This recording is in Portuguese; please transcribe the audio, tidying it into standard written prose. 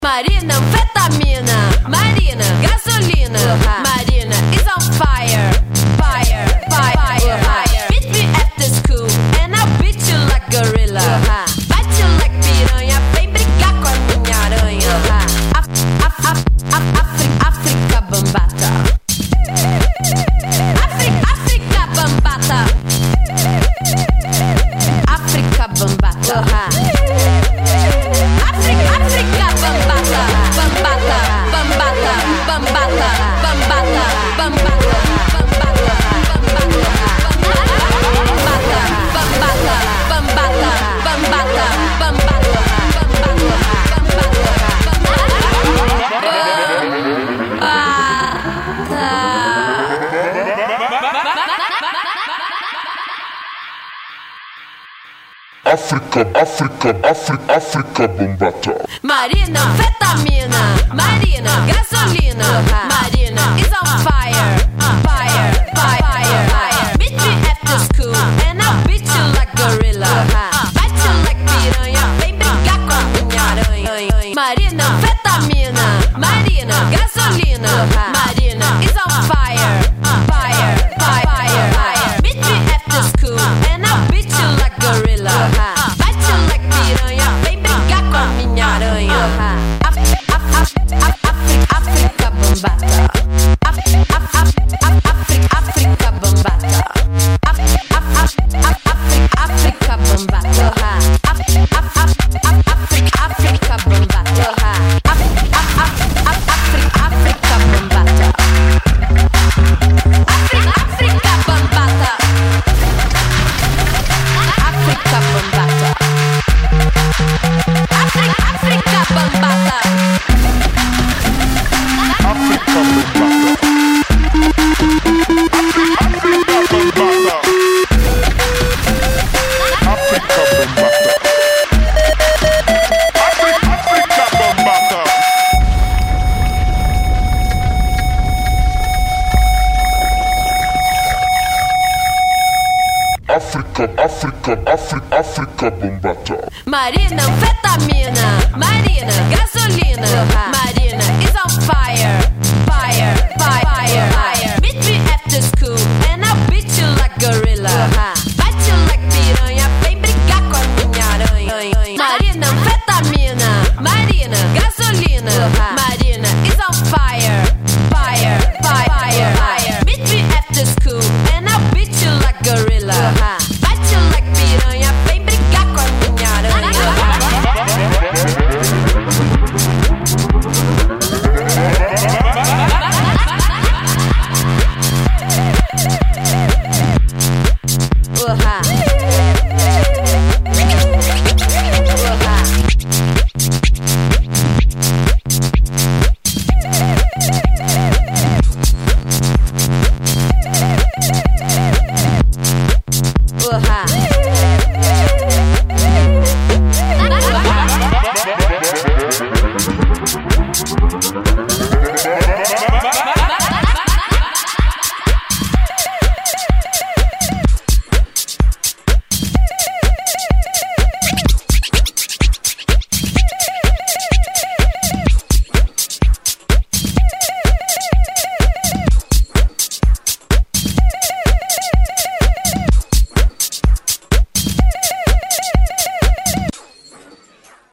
Marina, anfetamina, Marina, gasolina, Marina is on fire, fire, fire, fire, fire. Beat me at the school and I'll beat you like gorilla. Bate you like piranha, vem brigar com a minha aranha. África bambata. África bambata. África bambata. África bambata. Marina, anfetamina, Marina, gasolina, Marina is on fire, fire, fire, fire, fire. Beat me at the school and I'll beat you like gorilla. Bate you like piranha, vem brigar com a minha aranha. Marina, anfetamina, Marina, gasolina, Marina is on fire, fire, fire, fire, fire. Beat me at the school and I'll beat you like gorilla. Bate you like piranha, vem brigar com a minha aranha. África bambata. África bambata. África bambata. África bambata. África bambata. África bambata. África bambata. África bambata. África bambata. Marina, anfetamina, Marina, gasolina.